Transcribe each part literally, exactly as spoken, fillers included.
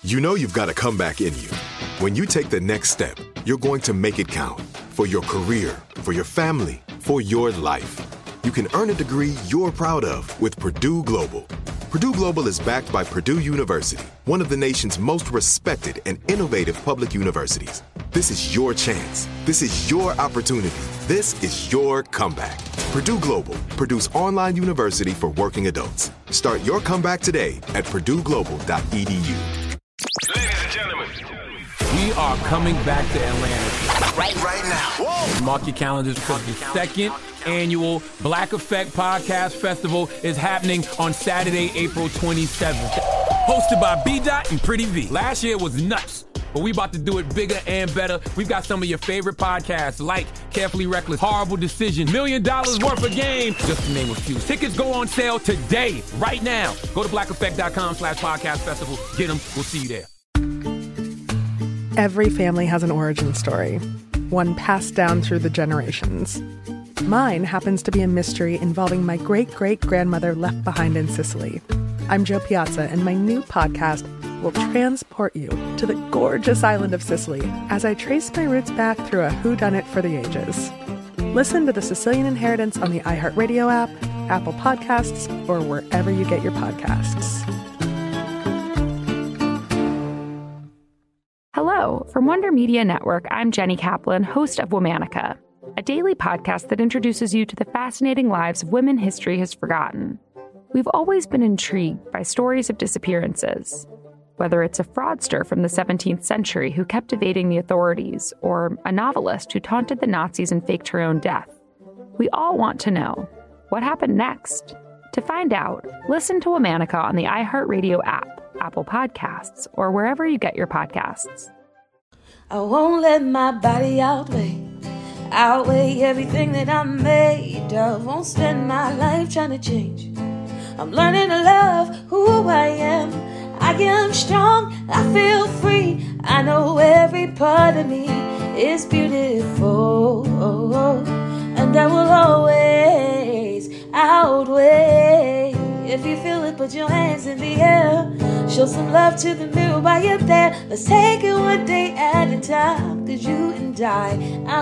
You know you've got a comeback in you. When you take the next step, you're going to make it count for your career, for your family, for your life. You can earn a degree you're proud of with Purdue Global. Purdue Global is backed by Purdue University, one of the nation's most respected and innovative public universities. This is your chance. This is your opportunity. This is your comeback. Purdue Global, Purdue's online university for working adults. Start your comeback today at purdue global dot e d u. Ladies and gentlemen, we are coming back to Atlanta. Right, right now. Whoa. Mark your calendars because the second annual Black Effect Podcast Festival is happening on Saturday, April twenty-seventh. Hosted by B-Dot and Pretty V. Last year was nuts, but we about to do it bigger and better. We've got some of your favorite podcasts like Carefully Reckless, Horrible Decision, Million Dollars Worth of Game, just to name a few. Tickets go on sale today, right now. Go to black effect dot com slash podcast festival. Get them. We'll see you there. Every family has an origin story, one passed down through the generations. Mine happens to be a mystery involving my great-great-grandmother left behind in Sicily. I'm Jo Piazza, and my new podcast will transport you to the gorgeous island of Sicily as I trace my roots back through a whodunit for the ages. Listen to The Sicilian Inheritance on the iHeartRadio app, Apple Podcasts, or wherever you get your podcasts. Hello, from Wonder Media Network, I'm Jenny Kaplan, host of Womanica, a daily podcast that introduces you to the fascinating lives of women history has forgotten. We've always been intrigued by stories of disappearances, whether it's a fraudster from the seventeenth century who kept evading the authorities, or a novelist who taunted the Nazis and faked her own death. We all want to know, what happened next? To find out, listen to Womanica on the iHeartRadio app, Apple Podcasts, or wherever you get your podcasts. I won't let my body outweigh, outweigh everything that I'm made of. Won't spend my life trying to change. I'm learning to love who I am. I am strong, I feel free. I know every part of me is beautiful. And I will always outweigh. If you feel it, put your hands in the air. Show some love to the mirror while you're there. Let's take it one day at a time, 'cause you and I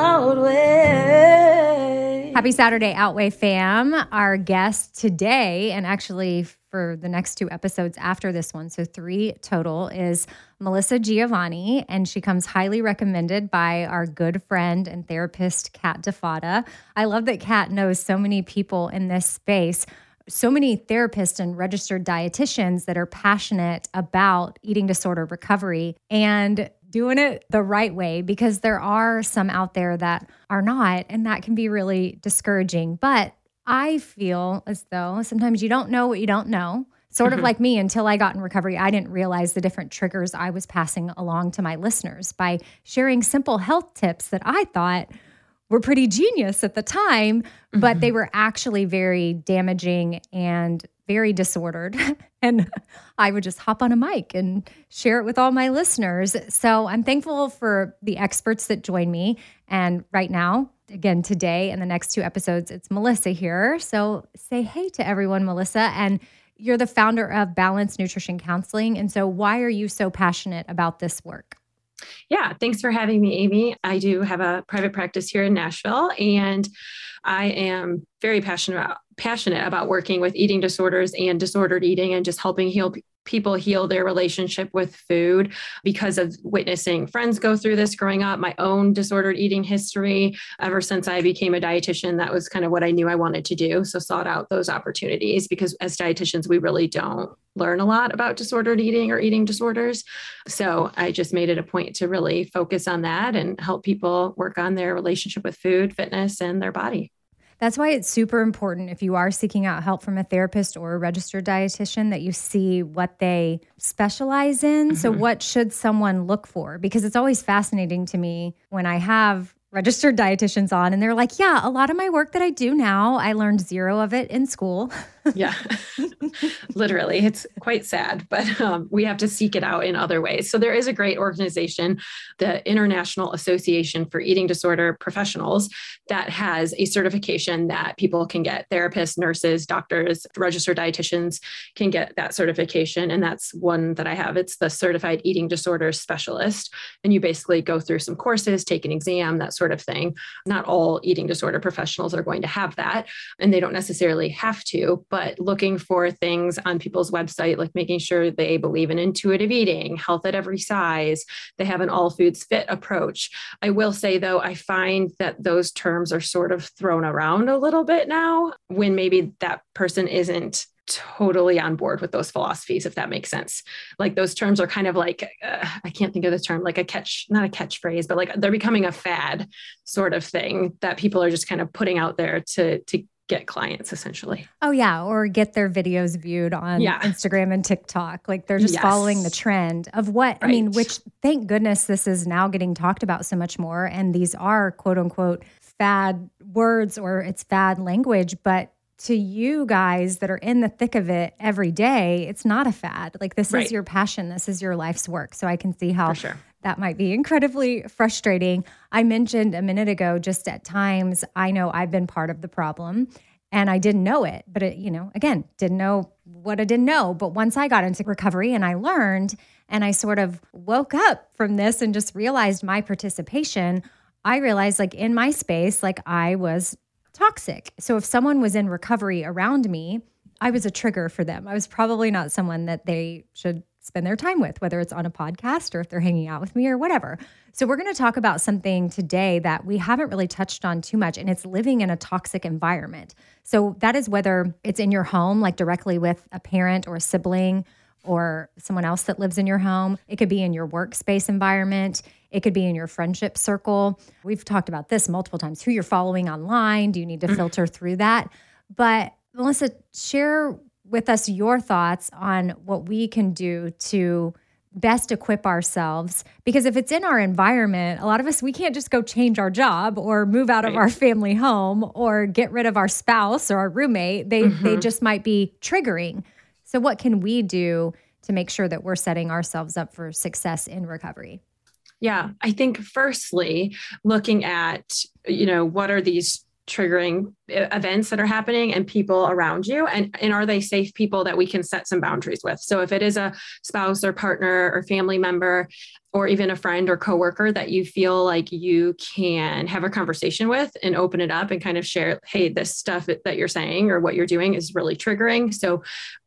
outweigh. Happy Saturday, Outweigh fam. Our guest today, and actually for the next two episodes after this one, so three total, is Melissa Giovanni, and she comes highly recommended by our good friend and therapist, Kat DeFada. I love that Kat knows so many people in this space, so many therapists and registered dietitians that are passionate about eating disorder recovery and doing it the right way, because there are some out there that are not, and that can be really discouraging. But I feel as though sometimes you don't know what you don't know. Sort of like me, until I got in recovery, I didn't realize the different triggers I was passing along to my listeners by sharing simple health tips that I thought were pretty genius at the time, but mm-hmm. they were actually very damaging and very disordered. And I would just hop on a mic and share it with all my listeners. So I'm thankful for the experts that join me. And right now, again, today and the next two episodes, it's Melissa here. So say hey to everyone, Melissa. And you're the founder of Balanced Nutrition Counseling. And so why are you so passionate about this work? Yeah, thanks for having me, Amy. I do have a private practice here in Nashville, and I am very passionate about, passionate about working with eating disorders and disordered eating, and just helping heal people heal their relationship with food, because of witnessing friends go through this growing up, my own disordered eating history. Ever since I became a dietitian, that was kind of what I knew I wanted to do. So sought out those opportunities, because as dietitians, we really don't learn a lot about disordered eating or eating disorders. So I just made it a point to really focus on that and help people work on their relationship with food, fitness, and their body. That's why it's super important, if you are seeking out help from a therapist or a registered dietitian, that you see what they specialize in. Mm-hmm. So what should someone look for? Because it's always fascinating to me when I have registered dietitians on and they're like, yeah, a lot of my work that I do now, I learned zero of it in school. Yeah, literally. It's quite sad, but um, we have to seek it out in other ways. So there is a great organization, the International Association for Eating Disorder Professionals, that has a certification that people can get. Therapists, nurses, doctors, registered dietitians can get that certification. And that's one that I have. It's the Certified Eating Disorder Specialist. And you basically go through some courses, take an exam, that sort of thing. Not all eating disorder professionals are going to have that, and they don't necessarily have to, but looking for things on people's website, like making sure they believe in intuitive eating, health at every size, they have an all foods fit approach. I will say though, I find that those terms are sort of thrown around a little bit now when maybe that person isn't totally on board with those philosophies, if that makes sense. Like those terms are kind of like, uh, I can't think of the term, like a catch, not a catchphrase, but like they're becoming a fad sort of thing that people are just kind of putting out there to, to get clients essentially. Oh yeah. Or get their videos viewed on yeah. Instagram and TikTok. Like they're just yes. following the trend of what, right. I mean, which thank goodness this is now getting talked about so much more. And these are quote unquote fad words or it's fad language, but to you guys that are in the thick of it every day, it's not a fad. Like this right. is your passion. This is your life's work. So I can see how sure. that might be incredibly frustrating. I mentioned a minute ago, just at times, I know I've been part of the problem and I didn't know it, but it, you know, again, didn't know what I didn't know. But once I got into recovery and I learned and I sort of woke up from this and just realized my participation, I realized like in my space, like I was toxic. So if someone was in recovery around me, I was a trigger for them. I was probably not someone that they should spend their time with, whether it's on a podcast or if they're hanging out with me or whatever. So we're going to talk about something today that we haven't really touched on too much, and it's living in a toxic environment. So that is whether it's in your home, like directly with a parent or a sibling or someone else that lives in your home. It could be in your workspace environment. It could be in your friendship circle. We've talked about this multiple times. Who you're following online, do you need to filter through that? But Melissa, share with us your thoughts on what we can do to best equip ourselves. Because if it's in our environment, a lot of us, we can't just go change our job or move out right. of our family home or get rid of our spouse or our roommate. They mm-hmm. they just might be triggering. So what can we do to make sure that we're setting ourselves up for success in recovery? Yeah, I think firstly, looking at, you know, what are these triggering events that are happening and people around you, and, and are they safe people that we can set some boundaries with? So if it is a spouse or partner or family member, or even a friend or coworker that you feel like you can have a conversation with and open it up and kind of share, hey, this stuff that you're saying or what you're doing is really triggering. So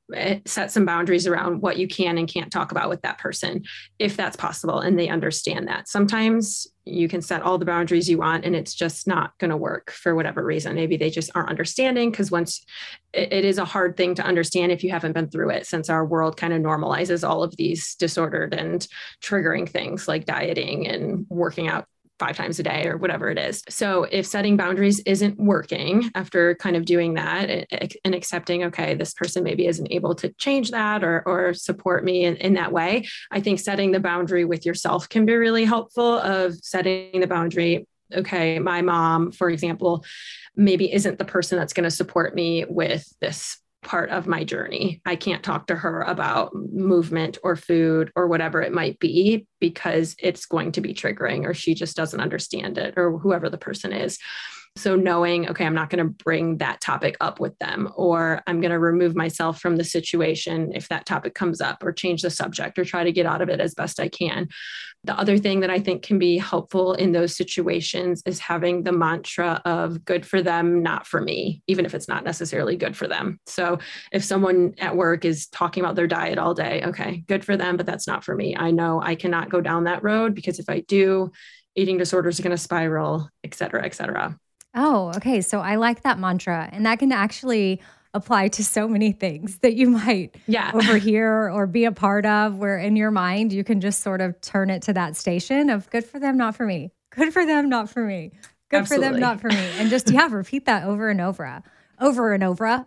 set some boundaries around what you can and can't talk about with that person, if that's possible, and they understand that. Sometimes you can set all the boundaries you want and it's just not going to work for whatever reason. Maybe they just aren't understanding, because once it, it is a hard thing to understand if you haven't been through it, since our world kind of normalizes all of these disordered and triggering things like dieting and working out five times a day or whatever it is. So if setting boundaries isn't working after kind of doing that and, and accepting, okay, this person maybe isn't able to change that or, or support me in, in that way, I think setting the boundary with yourself can be really helpful, of setting the boundary. Okay, my mom, for example, maybe isn't the person that's going to support me with this part of my journey. I can't talk to her about movement or food or whatever it might be, because it's going to be triggering, or she just doesn't understand it, or whoever the person is. So knowing, okay, I'm not going to bring that topic up with them, or I'm going to remove myself from the situation if that topic comes up, or change the subject, or try to get out of it as best I can. The other thing that I think can be helpful in those situations is having the mantra of good for them, not for me, even if it's not necessarily good for them. So if someone at work is talking about their diet all day, okay, good for them, but that's not for me. I know I cannot go down that road, because if I do, eating disorders are going to spiral, et cetera, et cetera. Oh, okay. So I like that mantra, and that can actually apply to so many things that you might yeah. overhear or be a part of, where in your mind, you can just sort of turn it to that station of good for them, not for me. Good for them, not for me. Good Absolutely. for them, not for me. And just, yeah, repeat that over and over, over and over.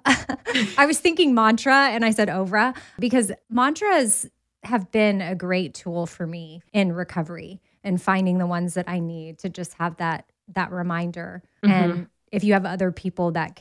I was thinking mantra and I said over, because mantras have been a great tool for me in recovery and finding the ones that I need to just have that, that reminder. Mm-hmm. And if you have other people that can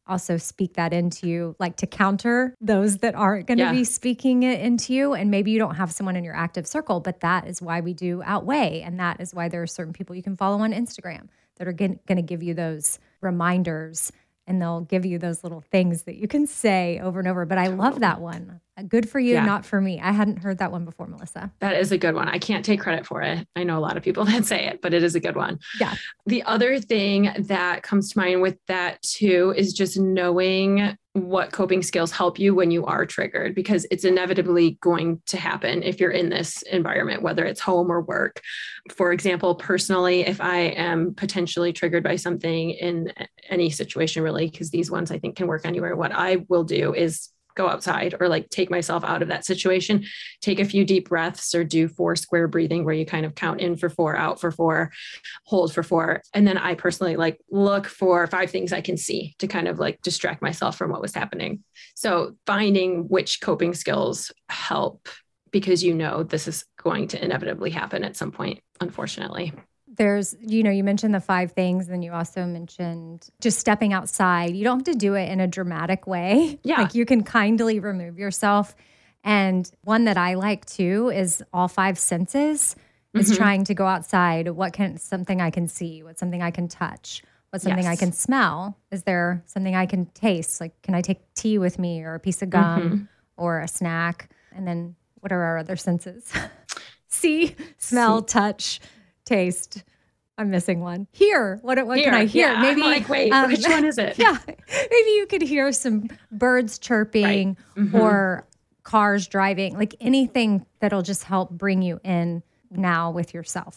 also speak that into you, like to counter those that aren't going to Yeah. be speaking it into you. And maybe you don't have someone in your active circle, but that is why we do Outweigh. And that is why there are certain people you can follow on Instagram that are going to give you those reminders, and they'll give you those little things that you can say over and over. But I love that one. Good for you, Yeah. not for me. I hadn't heard that one before, Melissa. That is a good one. I can't take credit for it. I know a lot of people that say it, but it is a good one. Yeah. The other thing that comes to mind with that too is just knowing what coping skills help you when you are triggered, because it's inevitably going to happen if you're in this environment, whether it's home or work. For example, personally, if I am potentially triggered by something in any situation, really, because these ones I think can work anywhere, what I will do is go outside or like take myself out of that situation, take a few deep breaths, or do four square breathing where you kind of count in for four, out for four, hold for four. And then I personally like look for five things I can see to kind of like distract myself from what was happening. So finding which coping skills help, because you know this is going to inevitably happen at some point, unfortunately. There's, you know, you mentioned the five things, and you also mentioned just stepping outside. You don't have to do it in a dramatic way. Yeah. Like you can kindly remove yourself. And one that I like too is all five senses. Is Mhm. trying to go outside. What can, something I can see? What's something I can touch? What's something Yes. I can smell? Is there something I can taste? Like, can I take tea with me, or a piece of gum, Mhm. or a snack? And then what are our other senses? See, smell, See. touch, taste. I'm missing one. Hear. What, what Hear, can I hear? yeah. Maybe I'm like, wait, um, which one is it? Yeah. Maybe you could hear some birds chirping, Right. Mhm. or cars driving, like anything that'll just help bring you in now with yourself.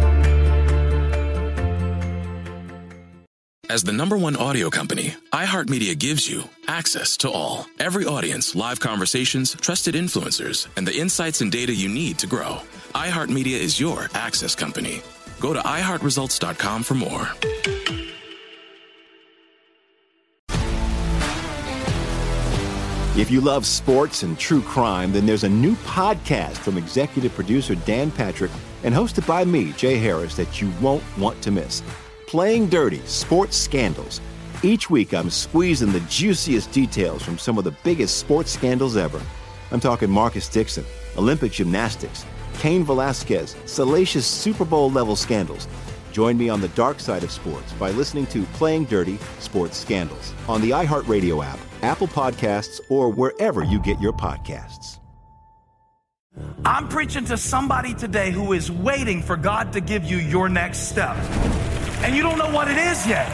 As the number one audio company, iHeartMedia gives you access to all. Every audience, live conversations, trusted influencers, and the insights and data you need to grow. iHeartMedia is your access company. Go to i heart results dot com for more. If you love sports and true crime, then there's a new podcast from executive producer Dan Patrick and hosted by me, Jay Harris, that you won't want to miss. Playing Dirty: Sports Scandals. Each week, I'm squeezing the juiciest details from some of the biggest sports scandals ever. I'm talking Marcus Dixon, Olympic gymnastics, Cain Velasquez, salacious Super Bowl-level scandals. Join me on the dark side of sports by listening to Playing Dirty: Sports Scandals on the iHeartRadio app, Apple Podcasts, or wherever you get your podcasts. I'm preaching to somebody today who is waiting for God to give you your next step, and you don't know what it is yet.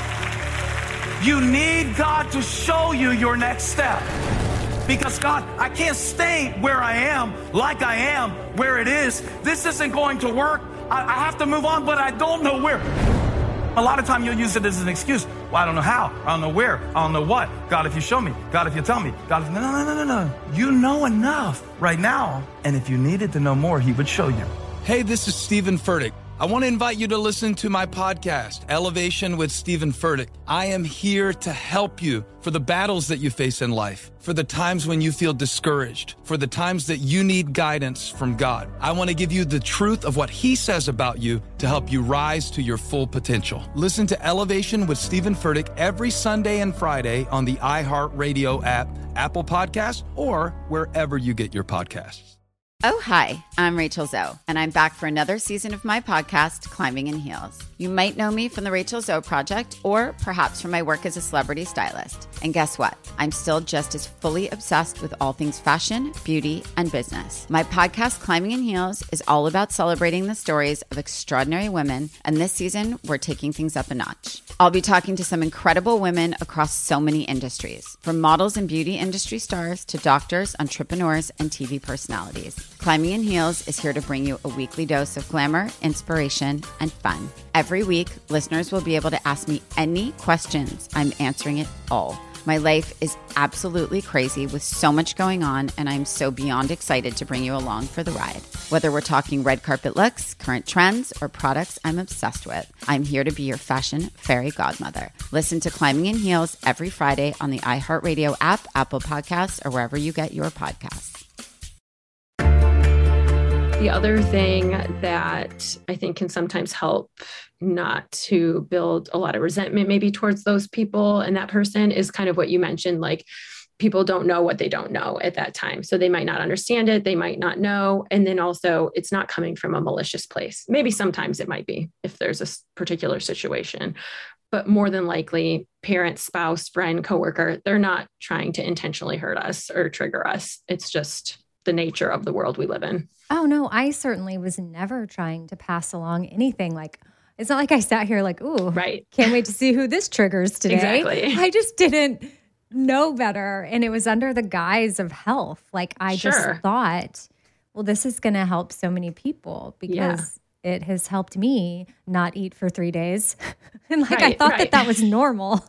You need God to show you your next step. Because God, I can't stay where I am, like I am, where it is. This isn't going to work. I, I have to move on, but I don't know where. A lot of time you'll use it as an excuse. Well, I don't know how. I don't know where. I don't know what. God, if you show me. God, if you tell me. God, if... No, no, no, no, no. You know enough right now. And if you needed to know more, he would show you. Hey, this is Stephen Furtick. I want to invite you to listen to my podcast, Elevation with Stephen Furtick. I am here to help you for the battles that you face in life, for the times when you feel discouraged, for the times that you need guidance from God. I want to give you the truth of what he says about you to help you rise to your full potential. Listen to Elevation with Stephen Furtick every Sunday and Friday on the iHeartRadio app, Apple Podcasts, or wherever you get your podcasts. Oh, hi, I'm Rachel Zoe, and I'm back for another season of my podcast, Climbing in Heels. You might know me from the Rachel Zoe Project, or perhaps from my work as a celebrity stylist. And guess what? I'm still just as fully obsessed with all things fashion, beauty, and business. My podcast, Climbing in Heels, is all about celebrating the stories of extraordinary women, and this season, we're taking things up a notch. I'll be talking to some incredible women across so many industries, from models and beauty industry stars to doctors, entrepreneurs, and T V personalities. Climbing in Heels is here to bring you a weekly dose of glamour, inspiration, and fun. Every week, listeners will be able to ask me any questions. I'm answering it all. My life is absolutely crazy with so much going on, and I'm so beyond excited to bring you along for the ride. Whether we're talking red carpet looks, current trends, or products I'm obsessed with, I'm here to be your fashion fairy godmother. Listen to Climbing in Heels every Friday on the iHeartRadio app, Apple Podcasts, or wherever you get your podcasts. The other thing that I think can sometimes help not to build a lot of resentment maybe towards those people and that person is kind of what you mentioned, like people don't know what they don't know at that time. So they might not understand it. They might not know. And then also it's not coming from a malicious place. Maybe sometimes it might be if there's a particular situation, but more than likely parent, spouse, friend, coworker, they're not trying to intentionally hurt us or trigger us. It's just the nature of the world we live in. Oh, no, I certainly was never trying to pass along anything. Like, it's not like I sat here like, ooh, right. Can't wait to see who this triggers today. Exactly. I just didn't know better. And it was under the guise of health. Like, I Sure. just thought, well, this is going to help so many people because yeah. it has helped me not eat for three days. And like, right, I thought right. that that was normal,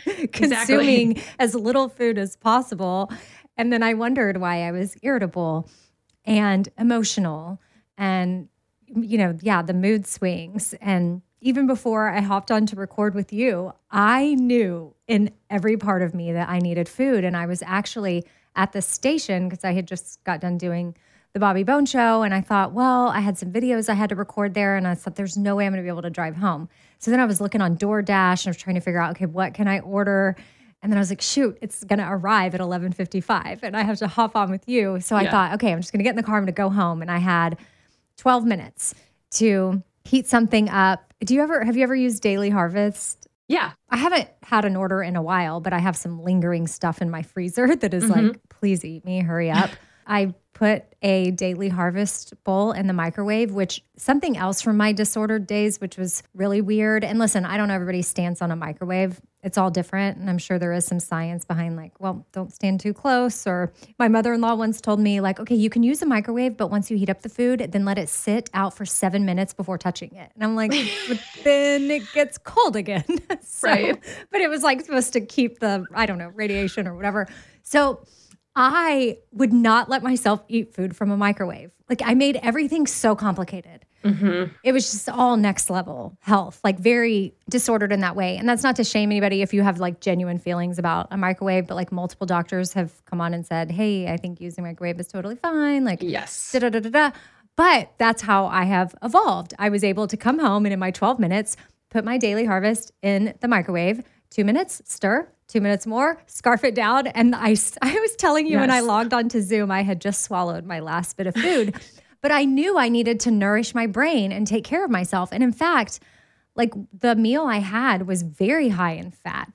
consuming exactly. as little food as possible. And then I wondered why I was irritable and emotional and, you know, yeah, the mood swings. And even before I hopped on to record with you, I knew in every part of me that I needed food. And I was actually at the station because I had just got done doing the Bobby Bone Show. And I thought, well, I had some videos I had to record there. And I thought, there's no way I'm going to be able to drive home. So then I was looking on DoorDash and I was trying to figure out, okay, what can I order? And then I was like, shoot, it's going to arrive at eleven fifty-five and I have to hop on with you. So I yeah. thought, okay, I'm just going to get in the car. I'm going to go home. And I had twelve minutes to heat something up. Do you ever, have you ever used Daily Harvest? Yeah. I haven't had an order in a while, but I have some lingering stuff in my freezer that is mm-hmm. like, please eat me, hurry up. I put a Daily Harvest bowl in the microwave, which something else from my disordered days, which was really weird. And listen, I don't know everybody's stance on a microwave. It's all different. And I'm sure there is some science behind like, well, don't stand too close. Or my mother-in-law once told me like, okay, you can use a microwave, but once you heat up the food, then let it sit out for seven minutes before touching it. And I'm like, but then it gets cold again. so, right. But it was like supposed to keep the, I don't know, radiation or whatever. So I would not let myself eat food from a microwave. Like I made everything so complicated. Mm-hmm. It was just all next level health, like very disordered in that way. And that's not to shame anybody if you have like genuine feelings about a microwave, but like multiple doctors have come on and said, hey, I think using a microwave is totally fine. Like, yes. Da, da, da, da, da. But that's how I have evolved. I was able to come home and in my twelve minutes, put my Daily Harvest in the microwave, two minutes, stir, two minutes more, scarf it down. And I, I was telling you yes. when I logged onto Zoom, I had just swallowed my last bit of food. But I knew I needed to nourish my brain and take care of myself. And in fact, like the meal I had was very high in fat.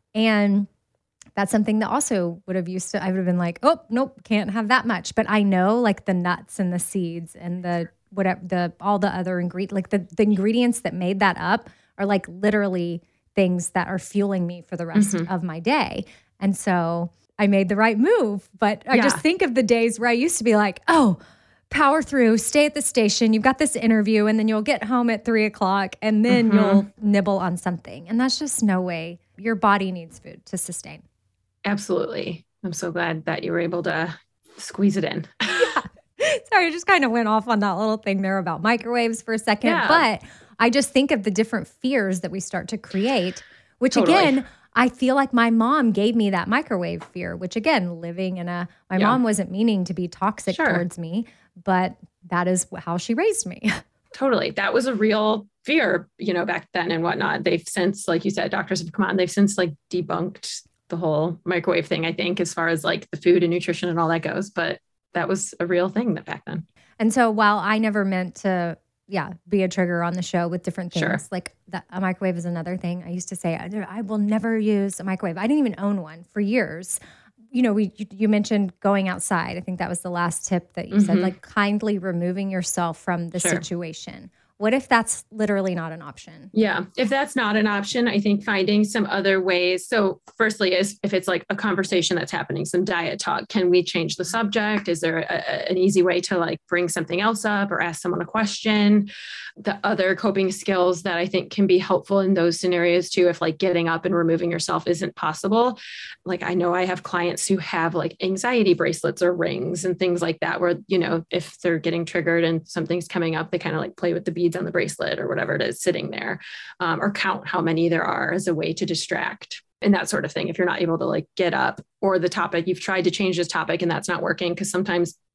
And that's something that also would have used to, I would have been like, oh, nope, can't have that much. But I know like the nuts and the seeds and the whatever, the all the other ingredients, like the, the ingredients that made that up are like literally things that are fueling me for the rest mm-hmm. of my day. And so I made the right move. But I yeah. just think of the days where I used to be like, oh, power through, stay at the station. You've got this interview and then you'll get home at three o'clock and then mm-hmm. you'll nibble on something. And that's just no way. Your body needs food to sustain. Absolutely. I'm so glad that you were able to squeeze it in. yeah. Sorry, I just kind of went off on that little thing there about microwaves for a second. Yeah. But I just think of the different fears that we start to create, which totally. again, I feel like my mom gave me that microwave fear, which again, living in a, my yeah. mom wasn't meaning to be toxic sure. towards me, but that is how she raised me. Totally. That was a real fear, you know, back then and whatnot. They've since, like you said, doctors have come on, they've since like debunked the whole microwave thing, I think, as far as like the food and nutrition and all that goes. But that was a real thing that back then. And so while I never meant to, yeah, be a trigger on the show with different things, sure. like that, a microwave is another thing. I used to say, I, I will never use a microwave. I didn't even own one for years. You know, we you, you mentioned going outside. I think that was the last tip that you mm-hmm. said, like kindly removing yourself from the sure. situation. What if that's literally not an option? Yeah. If that's not an option, I think finding some other ways. So firstly is if it's like a conversation that's happening, some diet talk, can we change the subject? Is there a, an easy way to like bring something else up or ask someone a question? The other coping skills that I think can be helpful in those scenarios too, if like getting up and removing yourself isn't possible. Like I know I have clients who have like anxiety bracelets or rings and things like that, where, you know, if they're getting triggered and something's coming up, they kind of like play with the beads on the bracelet or whatever it is sitting there, um, or count how many there are as a way to distract and that sort of thing. If you're not able to like get up or the topic, you've tried to change this topic and that's not working, because sometimes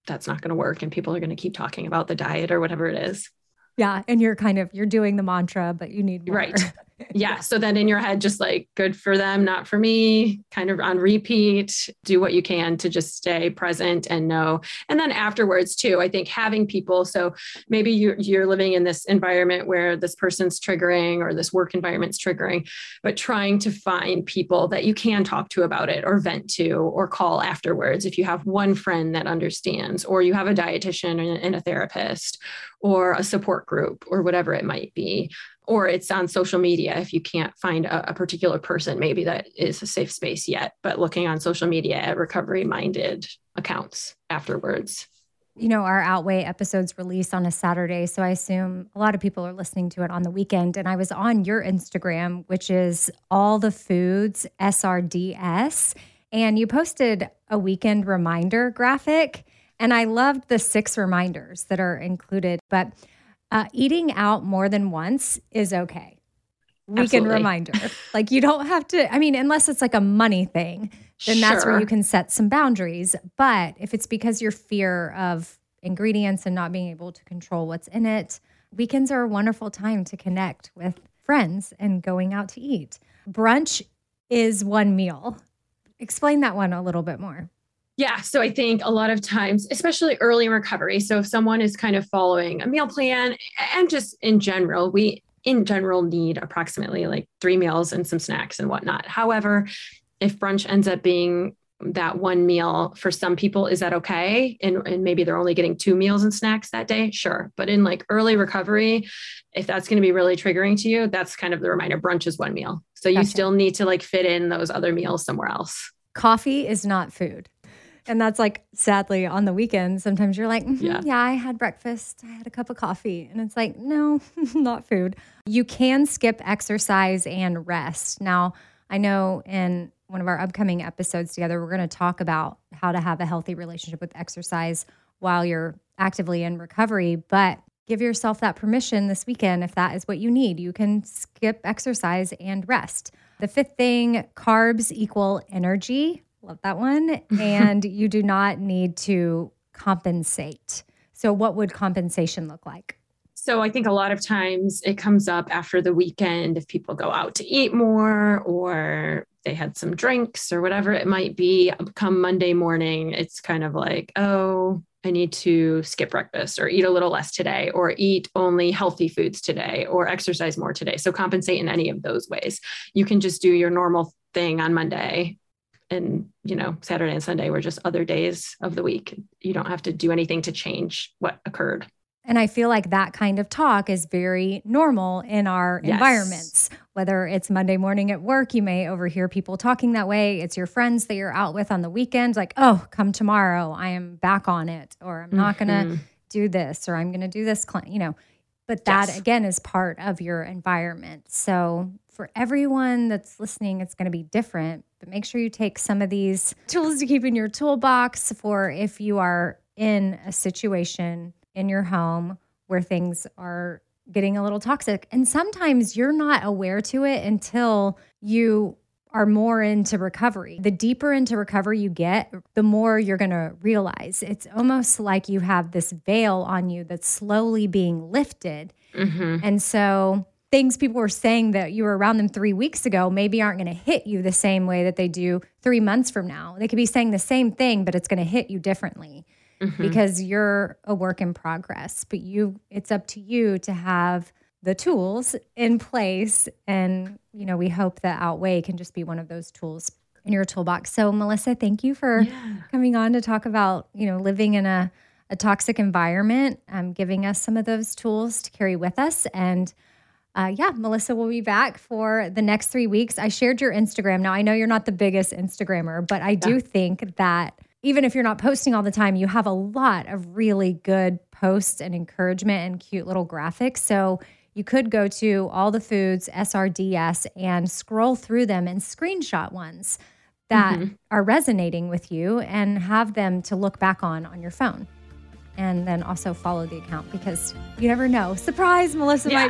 that's not going to work. And people are going to keep talking about the diet or whatever it is. Yeah. And you're kind of, you're doing the mantra, but you need more. Right. Yeah. So then in your head, just like, good for them, not for me, kind of on repeat, do what you can to just stay present and know. And then afterwards too, I think having people, so maybe you're, you're living in this environment where this person's triggering or this work environment's triggering, but trying to find people that you can talk to about it or vent to or call afterwards. If you have one friend that understands, or you have a dietitian and a therapist or a support group or whatever it might be. Or it's on social media if you can't find a, a particular person, maybe that is a safe space yet, but looking on social media at recovery-minded accounts afterwards. You know, our Outweigh episodes release on a Saturday, so I assume a lot of people are listening to it on the weekend. And I was on your Instagram, which is All the Foods S R D S, and you posted a weekend reminder graphic, and I loved the six reminders that are included, but Uh, eating out more than once is okay. Weekend Absolutely. reminder. Like you don't have to, I mean, unless it's like a money thing, then that's where Sure. you can set some boundaries. But if it's because your fear of ingredients and not being able to control what's in it, weekends are a wonderful time to connect with friends and going out to eat. Brunch is one meal. Explain that one a little bit more. Yeah. So I think a lot of times, especially early in recovery, so if someone is kind of following a meal plan and just in general, we in general need approximately like three meals and some snacks and whatnot. However, if brunch ends up being that one meal for some people, is that okay? And, and maybe they're only getting two meals and snacks that day. Sure. But in like early recovery, if that's going to be really triggering to you, that's kind of the reminder. Brunch is one meal. So you Gotcha. still need to like fit in those other meals somewhere else. Coffee is not food. And that's like, sadly, on the weekend, sometimes you're like, mm-hmm, yeah. yeah, I had breakfast. I had a cup of coffee. And it's like, no, not food. You can skip exercise and rest. Now, I know in one of our upcoming episodes together, we're going to talk about how to have a healthy relationship with exercise while you're actively in recovery. But give yourself that permission this weekend if that is what you need. You can skip exercise and rest. The fifth thing, carbs equal energy. Love that one. And you do not need to compensate. So what would compensation look like? So I think a lot of times it comes up after the weekend if people go out to eat more or they had some drinks or whatever it might be. Come Monday morning, it's kind of like, oh, I need to skip breakfast or eat a little less today or eat only healthy foods today or exercise more today. So compensate in any of those ways. You can just do your normal thing on Monday. And, you know, Saturday and Sunday were just other days of the week. You don't have to do anything to change what occurred. And I feel like that kind of talk is very normal in our Yes. environments. Whether it's Monday morning at work, you may overhear people talking that way. It's your friends that you're out with on the weekend, like, oh, come tomorrow, I am back on it, or I'm not Mm-hmm. going to do this, or I'm going to do this, you know. But that, Yes. again, is part of your environment. So for everyone that's listening, it's going to be different. But make sure you take some of these tools to keep in your toolbox for if you are in a situation in your home where things are getting a little toxic. And sometimes you're not aware to it until you are more into recovery. The deeper into recovery you get, the more you're going to realize. It's almost like you have this veil on you that's slowly being lifted. Mm-hmm. And so things people were saying that you were around them three weeks ago maybe aren't going to hit you the same way that they do three months from now. They could be saying the same thing, but it's going to hit you differently. Mm-hmm. Because you're a work in progress, but you it's up to you to have the tools in place. And, you know, we hope that Outweigh can just be one of those tools in your toolbox. So Melissa, thank you for Yeah. coming on to talk about, you know, living in a, a toxic environment, um, giving us some of those tools to carry with us. And uh, yeah, Melissa will be back for the next three weeks. I shared your Instagram. Now, I know you're not the biggest Instagrammer, but I do Yeah. think that even if you're not posting all the time, you have a lot of really good posts and encouragement and cute little graphics. So you could go to All the Foods S R D S and scroll through them and screenshot ones that Mm-hmm. are resonating with you and have them to look back on on your phone. And then also follow the account because you never know. Surprise, Melissa Yeah. might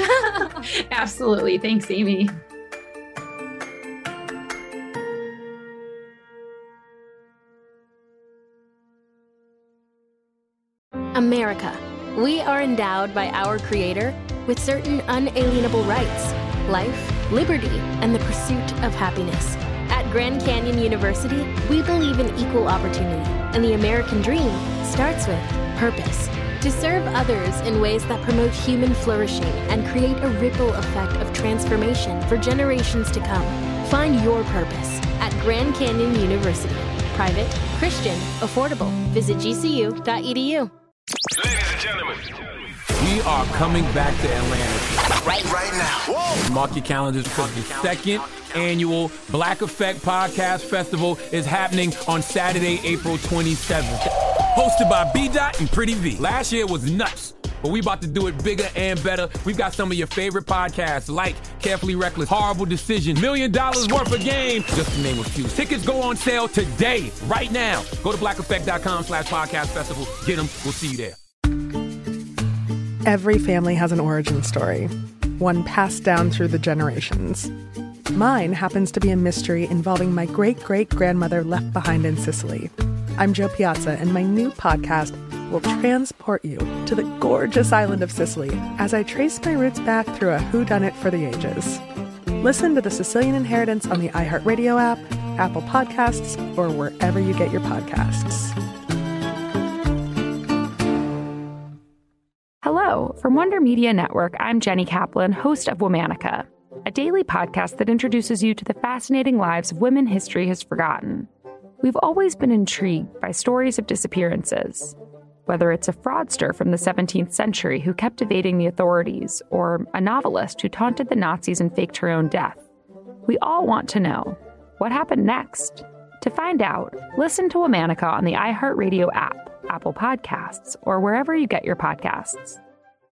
post. Absolutely. Thanks, Amy. America. We are endowed by our Creator with certain unalienable rights: life, liberty, and the pursuit of happiness. At Grand Canyon University, we believe in equal opportunity, and the American dream starts with purpose. To serve others in ways that promote human flourishing and create a ripple effect of transformation for generations to come. Find your purpose at Grand Canyon University. Private, Christian, affordable. Visit G C U dot E D U. Ladies and gentlemen, We are coming back to Atlanta. right, right now. Whoa. Mark your calendars because the second annual Black Effect Podcast Festival is happening on Saturday, April twenty-seventh. Hosted by B-Dot and Pretty V. Last year was nuts, but we about to do it bigger and better. We've got some of your favorite podcasts like Carefully Reckless, Horrible Decision, Million Dollars Worth of Game, just to name a few. Tickets go on sale today, right now. Go to black effect dot com slash podcast festival. Get them. We'll see you there. Every family has an origin story, one passed down through the generations. Mine happens to be a mystery involving my great-great-grandmother left behind in Sicily. I'm Jo Piazza, and my new podcast will transport you to the gorgeous island of Sicily as I trace my roots back through a whodunit for the ages. Listen to The Sicilian Inheritance on the iHeartRadio app, Apple Podcasts, or wherever you get your podcasts. Hello, from Wonder Media Network, I'm Jenny Kaplan, host of Womanica, a daily podcast that introduces you to the fascinating lives of women history has forgotten. We've always been intrigued by stories of disappearances, whether it's a fraudster from the seventeenth century who kept evading the authorities, or a novelist who taunted the Nazis and faked her own death. We all want to know, what happened next? To find out, listen to Womanica on the iHeartRadio app, Apple Podcasts, or wherever you get your podcasts.